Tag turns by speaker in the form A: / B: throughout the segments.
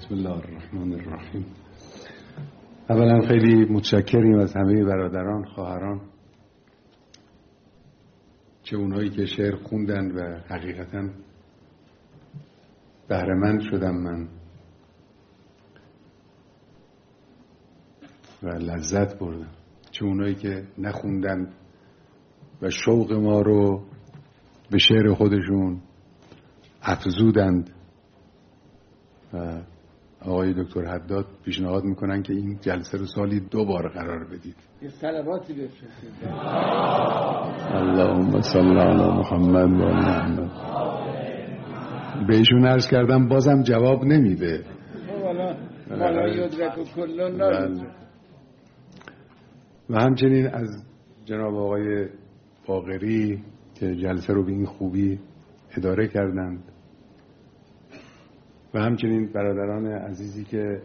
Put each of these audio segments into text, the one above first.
A: بسم الله الرحمن الرحیم. اولا خیلی متشکریم از همه برادران، خواهران، چه اونایی که شعر خوندن و حقیقتا بهره‌مند شدم من و لذت بردم، چه اونایی که نخوندن و شوق ما رو به شعر خودشون افزودند. و آقای دکتر حداد پیشنهاد میکنن که این جلسه رو سالی 2 بار قرار بدید.
B: یه صلواتی بفرستید.
A: اللهم صل علی محمد و آل محمد. بهشون عرض کردم بازم جواب نمیده.
B: والا یدرک و کلون.
A: و همچنین از جناب آقای باقری که جلسه رو به این خوبی اداره کردند و همچنین برادران عزیزی که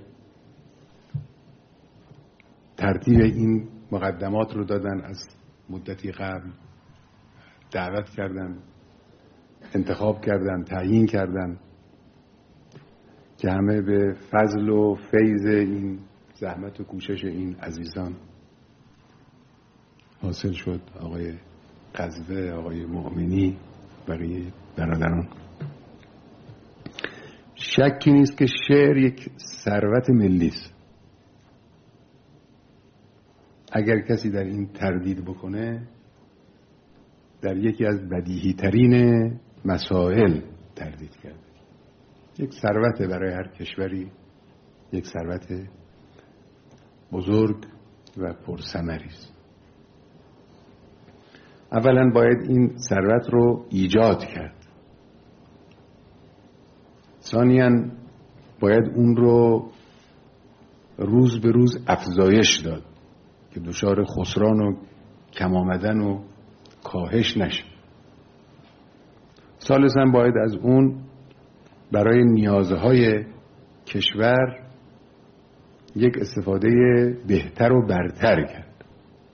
A: ترتیب این مقدمات رو دادن، از مدتی قبل دعوت کردن، انتخاب کردن، تعیین کردن که همه به فضل و فیض این زحمت و کوشش این عزیزان حاصل شد. آقای قزوه، آقای مؤمنی، بقیه برادران. شکی نیست که شعر یک ثروت ملی است. اگر کسی در این تردید بکنه، در یکی از بدیهی ترین مسائل تردید کرده. یک ثروت برای هر کشوری، یک ثروت بزرگ و پرثمری است. اولا باید این ثروت رو ایجاد کرد. ثانیاً باید اون رو روز به روز افزایش داد که دچار خسران و کم آمدن و کاهش نشه. ثالثاً باید از اون برای نیازهای کشور یک استفاده بهتر و برتر کرد.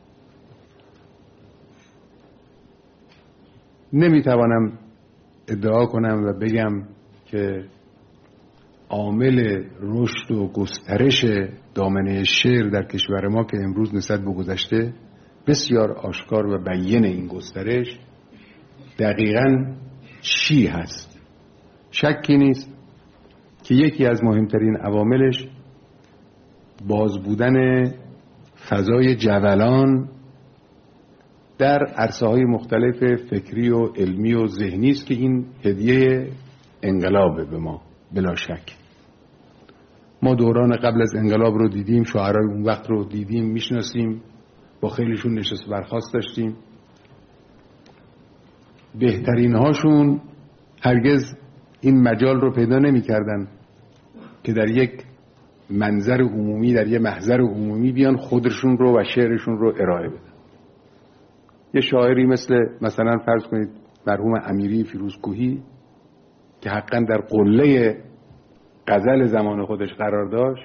A: نمیتوانم ادعا کنم و بگم که عامل رشد و گسترش دامنه شعر در کشور ما که امروز نسبت به گذشته بسیار آشکار و بیان این گسترش دقیقاً چی هست. شکی نیست که یکی از مهمترین عواملش باز بودن فضای جولان در عرصه‌های مختلف فکری و علمی و ذهنی است که این هدیه انقلابه به ما بلا شک. ما دوران قبل از انقلاب رو دیدیم، شاعرای اون وقت رو دیدیم، میشناسیم، با خیلیشون نشست برخاست داشتیم. بهترین هاشون هرگز این مجال رو پیدا نمی کردن که در یک منظر عمومی، در یک محضر عمومی بیان خودشون رو و شعرشون رو ارائه بدن. یه شاعری مثلا فرض کنید مرحوم امیری فیروزکوهی که حقا در قله غزل زمان خودش قرار داشت،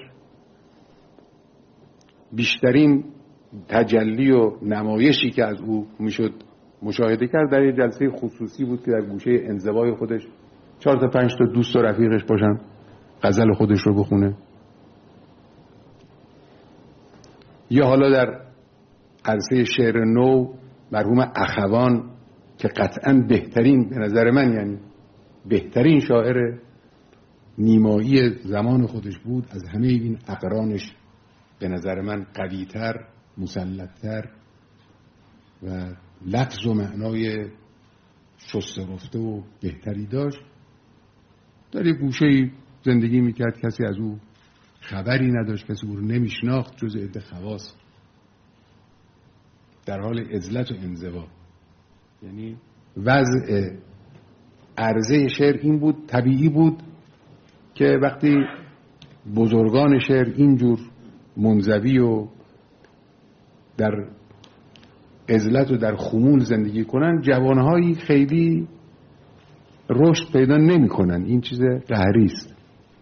A: بیشترین تجلی و نمایشی که از او میشد مشاهده کرد در یه جلسه خصوصی بود که در گوشه انزوای خودش 4 تا 5 تا دوست و رفیقش باشن، غزل خودش رو بخونه. یا حالا در عرصه شعر نو مرحوم اخوان که قطعاً بهترین، به نظر من یعنی بهترین شاعر نیمایی زمان خودش بود، از همه این اقرانش به نظر من قوی‌تر، مسلط‌تر و لفظ و معنای شسته رفته و بهتری داشت. در یک گوشه‌ای زندگی میکرد، کسی از او خبری نداشت، کسی او رو نمیشناخت جز عده خواص، در حال عزلت و انزوا. یعنی وضع عرضه شعر این بود، طبیعی بود که وقتی بزرگان شعر اینجور منزوی و در عزلت و در خمول زندگی کنن، جوانهایی خیلی رشد پیدا نمی کنن. این چیز قهری است.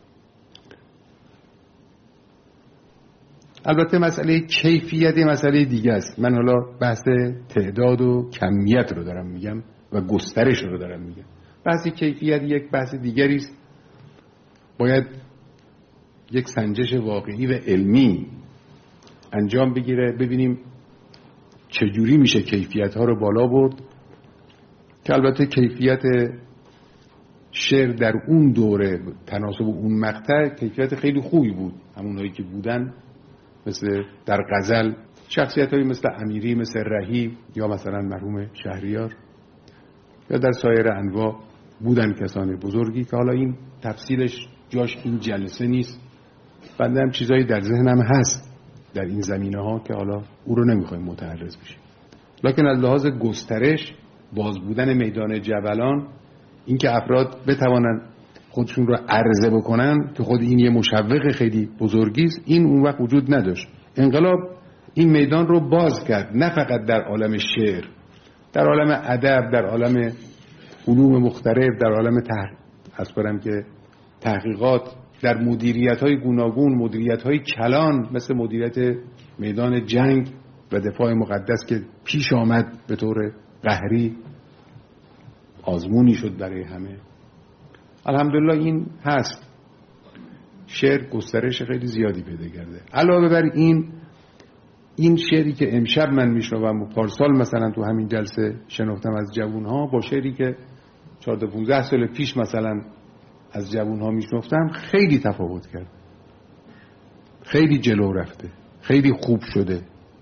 A: البته مسئله کیفیت مسئله دیگه است. من حالا بحث تعداد و کمیت رو دارم میگم و گسترش رو دارم میگم. بحث کیفیت یک بحث دیگری است. باید یک سنجش واقعی و علمی انجام بگیره، ببینیم چجوری میشه کیفیت‌ها رو بالا برد، که البته کیفیت شعر در اون دوره تناسب اون مقطع کیفیت خیلی خوبی بود. همونهایی که بودن مثل در غزل شخصیت‌هایی مثل امیری، مثل رهی یا مثلا مرحوم شهریار یا در سایر انواع بودن کسان بزرگی که حالا این تفصیلش جاش این جلسه نیست. بنده هم چیزایی در ذهنم هست در این زمینه ها که حالا او رو نمیخوایم متعرض بشیم، لکن از لحاظ گسترش باز بودن میدان جولان، اینکه افراد بتوانند خودشون رو عرضه بکنن که خود این یه مشوق خیلی بزرگی است، این اون وقت وجود نداشت. انقلاب این میدان رو باز کرد، نه فقط در عالم شعر، در عالم ادب، در عالم علوم مختلف، در عالم تحقیقات، در مدیریت‌های گوناگون، مدیریت‌های کلان مثل مدیریت میدان جنگ و دفاع مقدس که پیش آمد به طور قهری، آزمونی شد برای همه. الحمدلله این هست، شعر گسترش خیلی زیادی پیدا کرده. علاوه بر این شعری که امشب من میشنوم و پارسال مثلا تو همین جلسه شنفتم از جوانها، با شعری که 14-15 سال پیش مثلا از جوانها میشنفتم، خیلی تفاوت کرد، خیلی جلو رفته، خیلی خوب شده،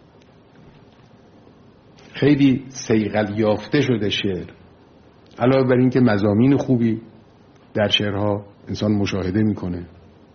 A: خیلی صیقل یافته شده شعر. علاوه بر این که مضامین خوبی در شعرها انسان مشاهده میکنه،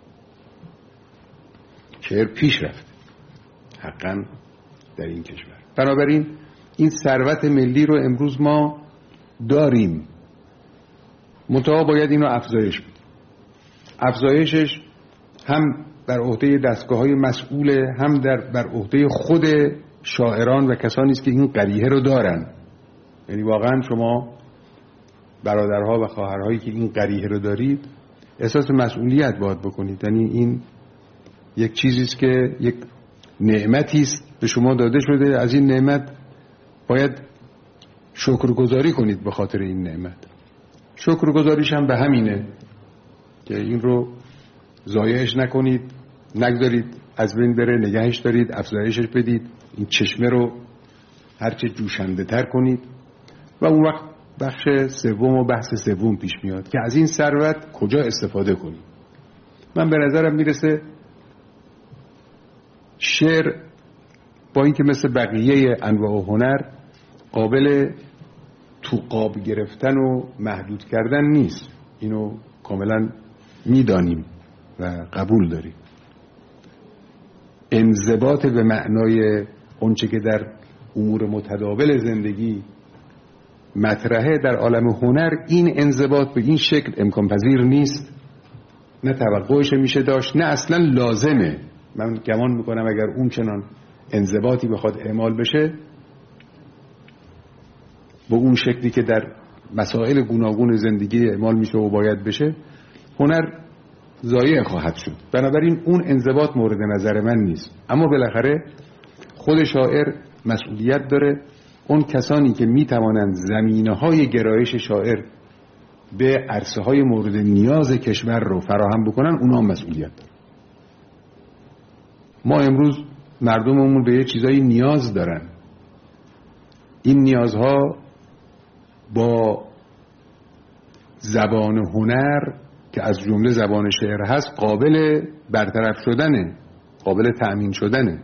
A: شعر پیش رفته حقا در این کشور. بنابراین این ثروت ملی رو امروز ما داریم، منتها باید اینو افزایش بدیم. افزایشش هم بر عهده دستگاه‌های مسئوله، هم بر عهده خود شاعران و کسانی است که این قریحه رو دارن. یعنی واقعا شما برادرها و خواهرهایی که این قریحه رو دارید احساس مسئولیت باید بکنید. یعنی این یک چیزی است که یک نعمتی است به شما داده شده، از این نعمت باید شکرگزاری کنید به خاطر این نعمت. شکرگزاریش هم به همینه که این رو ضایعش نکنید، نگذارید از بین بره، نگهش دارید، افزایشش بدید، این چشمه رو هرچه جوشنده تر کنید. و اون وقت بخش سوم و بحث سوم پیش میاد که از این ثروت کجا استفاده کنید. من به نظرم میرسه شعر با اینکه مثل بقیه انواع هنر قابل تو قاب گرفتن و محدود کردن نیست، اینو کاملا میدانیم و قبول داریم. انضباط به معنای اونچه که در امور متداول زندگی مطرحه در عالم هنر، این انضباط به این شکل امکان پذیر نیست، نه توقعش میشه داشت، نه اصلا لازمه. من گمان میکنم اگر اون چنان انضباطی بخواد اعمال بشه به اون شکلی که در مسائل گوناگون زندگی اعمال میشه و باید بشه، هنر ضایع خواهد شد. بنابراین اون انضباط مورد نظر من نیست. اما بالاخره خود شاعر مسئولیت داره. اون کسانی که میتوانند زمینه‌های گرایش شاعر به عرصه‌های مورد نیاز کشور رو فراهم بکنن، اونا هم مسئولیت دارن. ما امروز مردممون به یه چیزایی نیاز دارن. این نیازها با زبان هنر که از جمله زبان شعر هست قابل برطرف شدنه، قابل تأمین شدنه.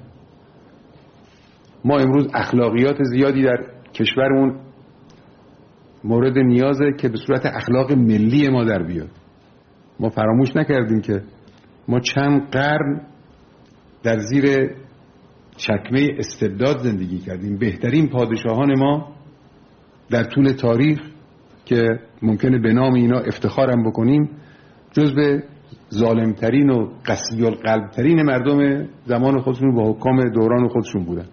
A: ما امروز اخلاقیات زیادی در کشورمون مورد نیازه که به صورت اخلاق ملی ما در بیاد. ما فراموش نکردیم که ما چند قرن در زیر چکمه استبداد زندگی کردیم. بهترین پادشاهان ما در طول تاریخ که ممکنه به نام اینا افتخارم بکنیم، جزو ظالمترین و قسی القلبترین مردم زمان خودشون با حکام دوران خودشون بودن.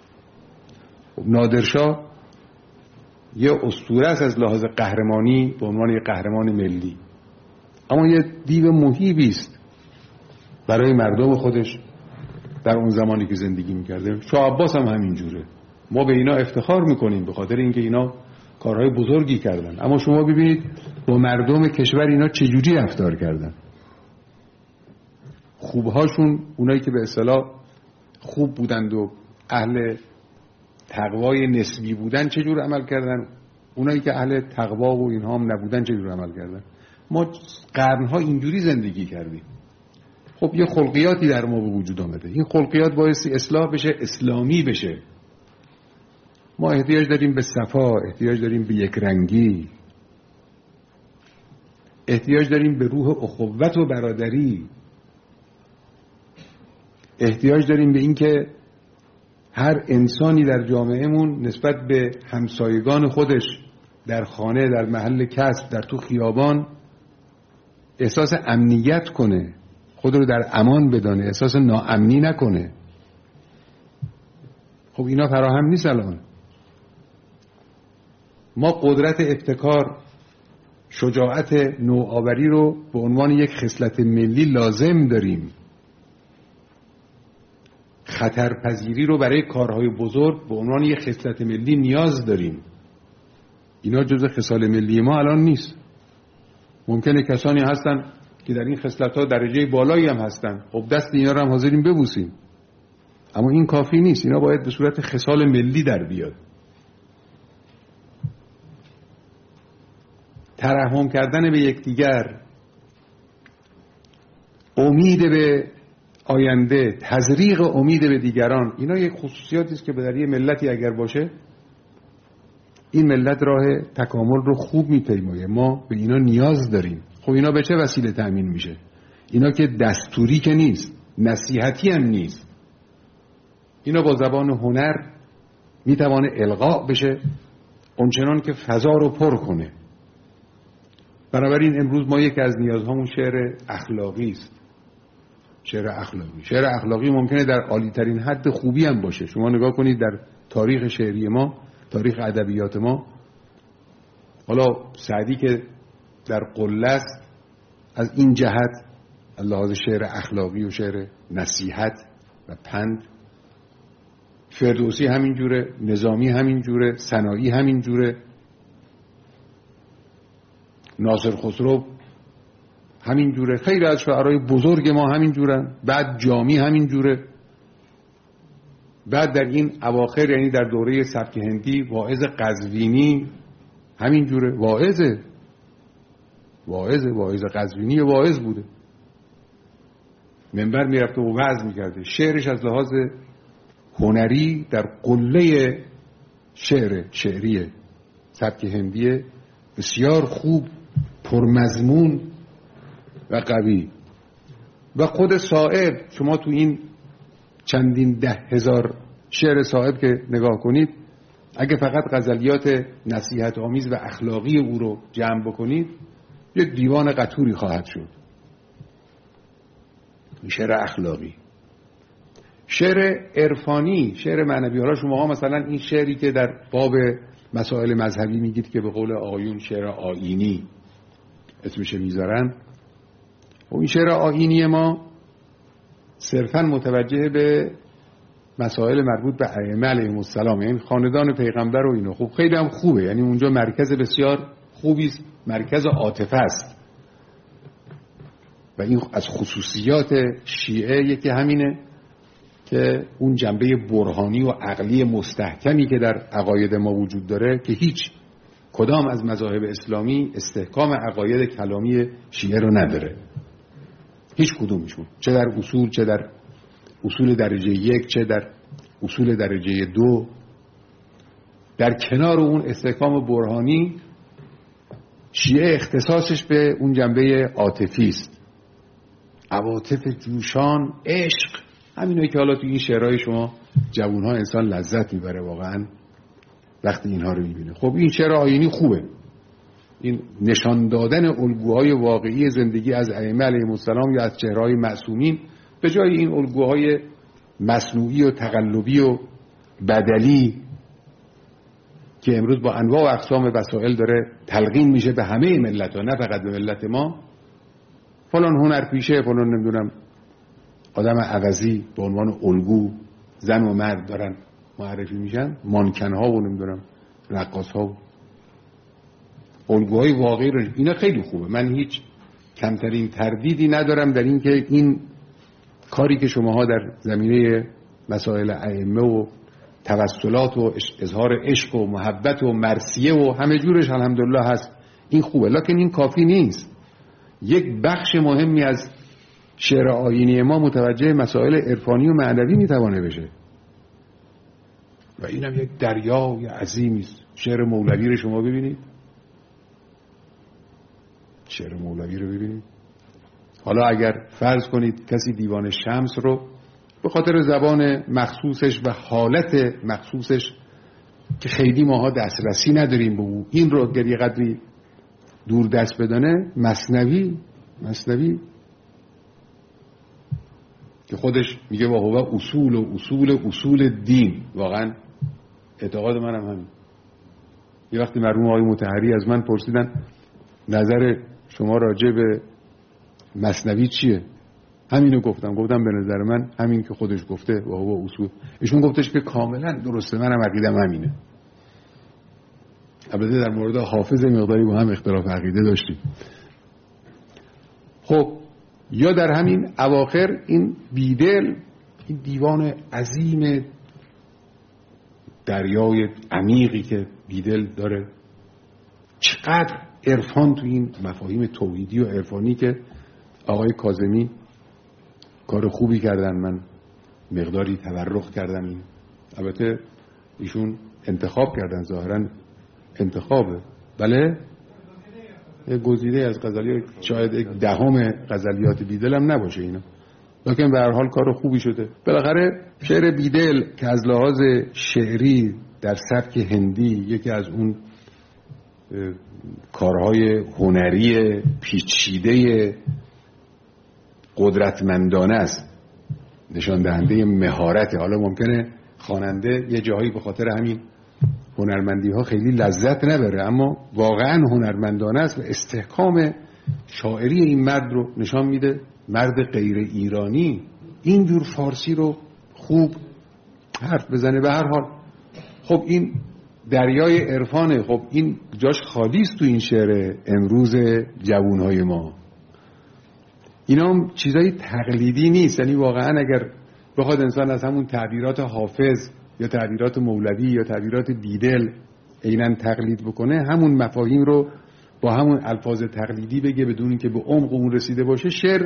A: نادرشاه یه اسطوره است از لحاظ قهرمانی به عنوان یه قهرمان ملی، اما یه دیو مهیبی است برای مردم خودش در اون زمانی که زندگی میکرده. شاه عباس هم همینجوره. ما به اینا افتخار میکنیم به خاطر اینکه اینا کارهای بزرگی کردن، اما شما ببینید با مردم کشور اینا چجوری رفتار کردن. خوبهاشون، اونایی که به اصطلاح خوب بودند و اهل تقوای نسبی بودن چجور عمل کردن، اونایی که اهل تقوا و اینها هم نبودن چجور عمل کردن. ما قرنها اینجوری زندگی کردیم. خب یه خلقیاتی در ما به وجود آمده، این خلقیات بایستی اصلاح بشه، اسلامی بشه. ما احتیاج داریم به صفا، احتیاج داریم به یک رنگی، احتیاج داریم به روح اخوت و برادری، احتیاج داریم به این که هر انسانی در جامعهمون نسبت به همسایگان خودش در خانه، در محل کسب، در تو خیابان احساس امنیت کنه، خود رو در امان بدانه، احساس ناامنی نکنه. خب اینا فراهم نیست الان. ما قدرت ابتکار، شجاعت نوآوری رو به عنوان یک خصلت ملی لازم داریم. خطرپذیری رو برای کارهای بزرگ به عنوان یک خصلت ملی نیاز داریم. اینا جزء خصال ملی ما الان نیست. ممکنه کسانی هستن که در این خصلت‌ها درجه بالایی هم هستن، خب دست اینا رو هم حاضرین ببوسیم، اما این کافی نیست. اینا باید به صورت خصال ملی در بیاد. ترحم کردن به یکدیگر، امید به آینده، تزریق امید به دیگران، اینا یک خصوصیاتی است که در یه ملتی اگر باشه، این ملت راه تکامل رو خوب میپیمایه. ما به اینا نیاز داریم. خب اینا به چه وسیله تأمین میشه؟ اینا که دستوری که نیست، نصیحتی هم نیست. اینا با زبان هنر میتوانه القاء بشه، اونچنان که فضا رو پر کنه. بنابراین امروز ما یکی از نیازهامون شعر اخلاقی است. شعر اخلاقی ممکنه در عالی ترین حد خوبی هم باشه. شما نگاه کنید در تاریخ شعری ما، تاریخ ادبیات ما، حالا سعدی که در قله است، از این جهت از لحاظ شعر اخلاقی و شعر نصیحت و پند، فردوسی همین جوره، نظامی همین جوره، سنایی همین جوره، ناصر خسرو همین جوره، خیلی از شاعرای بزرگ ما همین جورن، بعد جامی همین جوره، بعد در این اواخر یعنی در دوره سبک هندی واعظ قزوینی همین جوره، واعظ قزوینی واعظ بوده، منبر میرفته و وعظ میکرده. شعرش از لحاظ هنری در قله شعری سبک هندی بسیار خوب، پرمضمون و قوی. و خود صائب، شما تو این چندین 10,000 شعر صائب که نگاه کنید، اگه فقط غزلیات نصیحت آمیز و اخلاقی او رو جمع بکنید، یک دیوان قطوری خواهد شد. شعر اخلاقی، شعر عرفانی، شعر معنوی. حالا شما مثلا این شعری که در باب مسائل مذهبی میگید که به قول آقایون شعر آیینی اسمش میذارن، و این شعر آیینی ما صرفا متوجه به مسائل مربوط به ائمه علیهم السلام، یعنی خاندان پیغمبر و اینو. خب خیلی هم خوبه، یعنی اونجا مرکز بسیار خوبی است، مرکز عاطفه است و این از خصوصیات شیعه یکی همینه که اون جنبه برهانی و عقلی مستحکمی که در عقاید ما وجود داره که هیچ کدام از مذاهب اسلامی استحکام عقاید کلامی شیعه رو نداره، هیچ کدومشون، چه در اصول، چه در اصول درجه 1، چه در اصول درجه 2. در کنار اون استحکام برهانی، شیعه اختصاصش به اون جنبه عاطفی است، عواطف جوشان، عشق، همینایی که حالا تو این شعرهای شما جوانها انسان لذت میبره واقعا وقتی اینها رو میبینه. خب این شعر آیینی خوبه، این نشان دادن الگوهای واقعی زندگی از ائمه علیهم السلام یا از چهره‌های معصومین به جای این الگوهای مصنوعی و تقلبی و بدلی که امروز با انواع و اقسام وسایل داره تلقین میشه به همه ملت‌ها، نه فقط به ملت ما. فلان هنرپیشه، فلان نمیدونم آدم عوضی به عنوان الگو زن و مرد دارن معرفی میشن، مانکن‌ها و نمیدونم رقاص‌ها، الگوهای واقعی رو. اینا خیلی خوبه، من هیچ کمترین تردیدی ندارم در این که این کاری که شماها در زمینه مسائل ائمه و توسلات و اظهار عشق و محبت و مرثیه و همه جورش الحمدلله هست، این خوبه، لکن این کافی نیست. یک بخش مهمی از شعر آیینی ما متوجه مسائل عرفانی و معنوی میتوانه بشه و اینم یک دریای عظیمی است. شعر مولوی رو شما ببینید، شعر مولوی رو ببینید. حالا اگر فرض کنید کسی دیوان شمس رو به خاطر زبان مخصوصش و حالت مخصوصش که خیلی ماها دسترسی نداریم به او، این رو اگر یه قدری دور دست بدانه، مثنوی که خودش میگه و هو اصول دین، واقعا اعتقاد منم همین. یه وقتی مرحوم آقای مطهری از من پرسیدن نظر شما راجع به مثنوی چیه، همینو گفتم به نظر من همین که خودش گفته و هو اصول. ایشون گفتش که کاملا درسته، منم عقیدم همینه. البته در مورد حافظ مقداری با هم اختلاف عقیده داشتیم. خب یا در همین اواخر این بیدل، این دیوان عظیم دریای عمیقی که بیدل داره، چقدر عرفان تو این مفاهیم توحیدی و عرفانی که آقای کاظمی کار خوبی کردن. من مقداری تورق کردم. این البته ایشون انتخاب کردن، ظاهرا انتخابه، بله، یک گزیده از غزلیات، شاید یک دهم غزلیات بیدل هم نباشه اینا، لکن به هر حال کار خوبی شده. بالاخره شعر بیدل که از لحاظ شعری در سبک هندی یکی از اون کارهای هنری پیچیده قدرتمندانه است، نشان دهنده مهارت. حالا ممکنه خواننده یه جایی به خاطر همین هنرمندی ها خیلی لذت نبره، اما واقعا هنرمندانه است و استحکام شاعری این مرد رو نشان میده. مرد غیر ایرانی اینجور فارسی رو خوب حرف بزنه. به هر حال خب این دریای عرفانه، خب این جاش خالی است تو این شعر امروز جوانهای ما. اینا هم چیزای تقلیدی نیست، یعنی واقعا اگر بخواد انسان از همون تعبیرات حافظ یا تعبیرات مولوی یا تعبیرات بیدل عیناً تقلید بکنه، همون مفاهیم رو با همون الفاظ تقلیدی بگه بدون اینکه به عمق اون رسیده باشه، شعر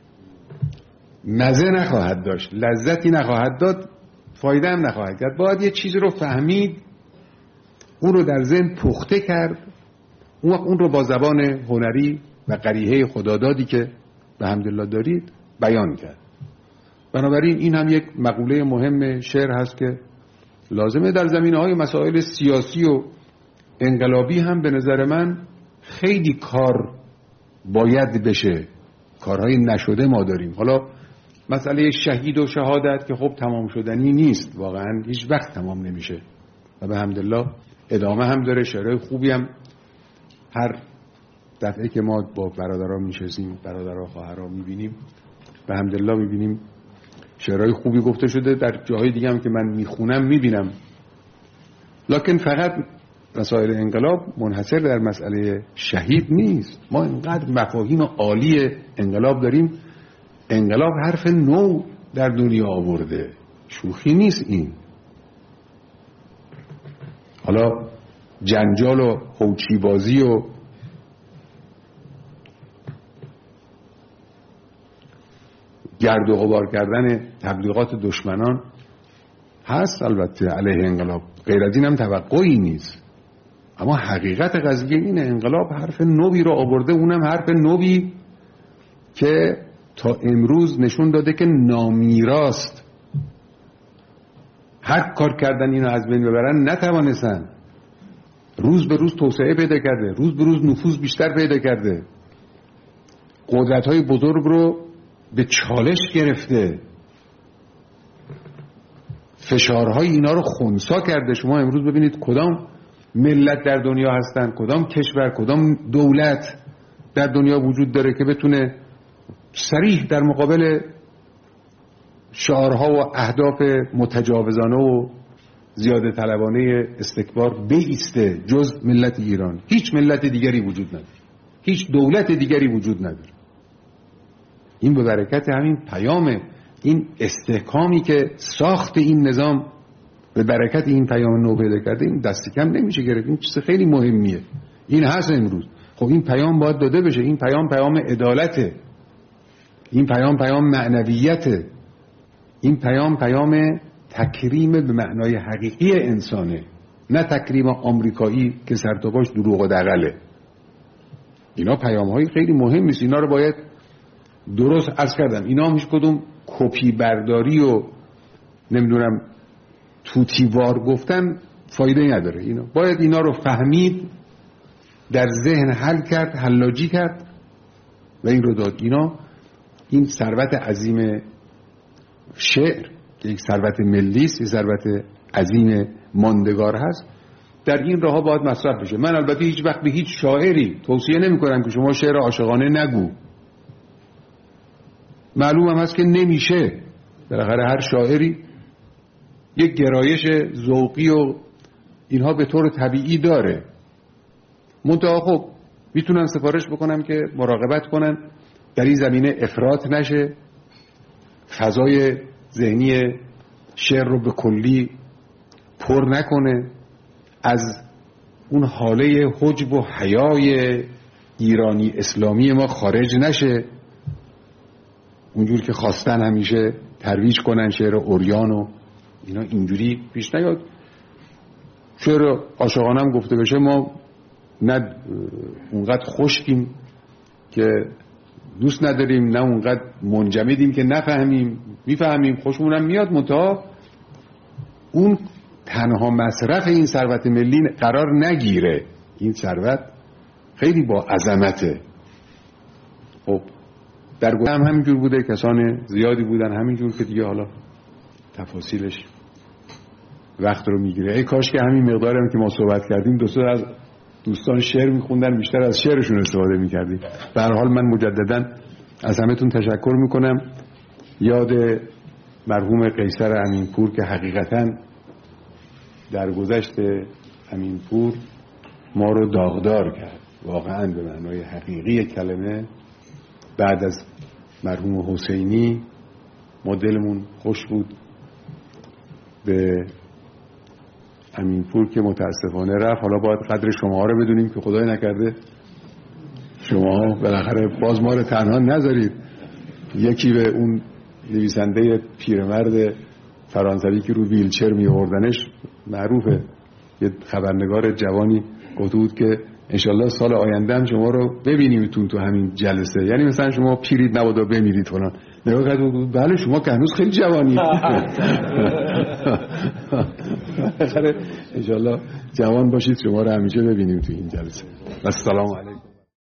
A: مزه نخواهد داشت، لذتی نخواهد داد، فایده هم نخواهد کرد. باید یه چیزی رو فهمید، اون رو در ذهن پخته کرد، اون رو با زبان هنری و قریحه خدادادی که به حمدالله دارید بیان کرد. بنابراین این هم یک مقوله مهم شعر هست که لازمه در زمینه‌های مسائل سیاسی و انقلابی هم به نظر من خیلی کار باید بشه. کارهای نشده ما داریم. حالا مسئله شهید و شهادت که خب تمام شدنی نیست، واقعا هیچ وقت تمام نمیشه و به حمدالله ادامه هم داره. شعرهای خوبی هم هر دفعه که ما با برادران میشستیم، برادرها خواهرها میبینیم، به حمدالله میبینیم شعرهای خوبی گفته شده. در جاهای دیگه هم که من میخونم میبینم. لکن فقط مسائل انقلاب منحصر در مسئله شهید نیست. ما اینقدر مفاهیم عالی انقلاب داریم. انقلاب حرف نو در دنیا آورده، شوخی نیست این. حالا جنجال و هوچی بازی و گرد و غبار کردن تبلیغات دشمنان هست البته علیه انقلاب، غیر از این هم توقعی نیست. اما حقیقت قضیه اینه، انقلاب حرف نوی رو آورده، اونم حرف نوی که تا امروز نشون داده که نامیراست. هر کار کردن اینو از بین ببرن نتوانستن. روز به روز توسعه پیدا کرده، روز به روز نفوذ بیشتر پیدا کرده، قدرت‌های بزرگ رو به چالش گرفته، فشارهای اینا رو خنثی کرده. شما امروز ببینید کدام ملت در دنیا هستن، کدام کشور، کدام دولت در دنیا وجود داره که بتونه صریح در مقابل شعارها و اهداف متجاوزانه و زیاده طلبانه استکبار بایسته جز ملت ایران. هیچ ملت دیگری وجود نداره، هیچ دولت دیگری وجود نداره. این به برکت همین پیام این استحکامی که ساخت این نظام به برکت این پیام نو پیدا کرده، این دست کم نمیشه گرفت. این چیز خیلی مهمیه. این هست امروز. خب این پیام باید داده بشه. این پیام عدالته. این پیام معنویته. این پیام تکریم به معنای حقیقی انسانه، نه تکریم آمریکایی که سر تا پاش دروغ و دغله. اینا پیام‌های خیلی مهمی است. اینا رو باید درست عرض کردم. اینا هیچ کدوم کپی برداری و نمیدونم توتیوار گفتن فایده نداره. اینا باید اینا رو فهمید، در ذهن حل کرد، حلاجی کرد و این رو داد. این ثروت عظیم شعر که یک ثروت ملی است، یک ثروت عظیم ماندگار هست، در این راه‌ها باید مصرف بشه. من البته هیچ وقت به هیچ شاعری توصیه نمی‌کنم که شما شعر عاشقانه نگو. معلوم هم هست که نمیشه. بالاخره هر شاعری یک گرایش ذوقی و اینها به طور طبیعی داره. منتها خب میتونن سفارش بکنم که مراقبت کنن در این زمینه افراط نشه، فضای ذهنی شعر رو به کلی پر نکنه، از اون حاله حجب و حیای ایرانی اسلامی ما خارج نشه، اونجور که خواستن همیشه ترویج کنن شعر عریان و اینا اینجوری پیش نیاد. شعر عاشقانه هم گفته بشه، ما نه اونقدر خشکیم که دوست نداریم، نه اونقدر منجمدیم که نفهمیم، میفهمیم، خوشمونم میاد، منتها اون تنها مصرف این ثروت ملی قرار نگیره. این ثروت خیلی با عظمته. خب در گذشته هم همینجور بوده، کسان زیادی بودن همینجور که دیگه حالا تفاصیلش وقت رو میگیره. ای کاش که همین مقدارم که ما صحبت کردیم دو سه از دوستان شعر میخوندن، بیشتر از شعرشون استفاده میکردیم. به هر حال من مجددا از همتون تشکر میکنم. یاد مرحوم قیصر امینپور که حقیقتا در گذشت امینپور ما رو داغدار کرد، واقعا به معنای حقیقی کلمه. بعد از مرحوم حسینی ما دلمون خوش بود به امینپور که متاسفانه رفت. حالا باید قدر شما رو بدونیم که خدای نکرده شما بالاخره باز ما رو تنها نذارید. یکی به اون نویسنده پیرمرد فرانسوی که رو ویلچر می آوردنش معروفه، یه خبرنگار جوانی گفته بود که انشالله سال آینده هم شما رو ببینیمتون تو همین جلسه، یعنی مثلا شما پیرید نبادا بمیرید فلان. نگاه کرد بود بله شما که هنوز خیلی جوانید. انشالله جوان باشید، شما رو همیشه ببینیم تو این جلسه. السلام علیکم.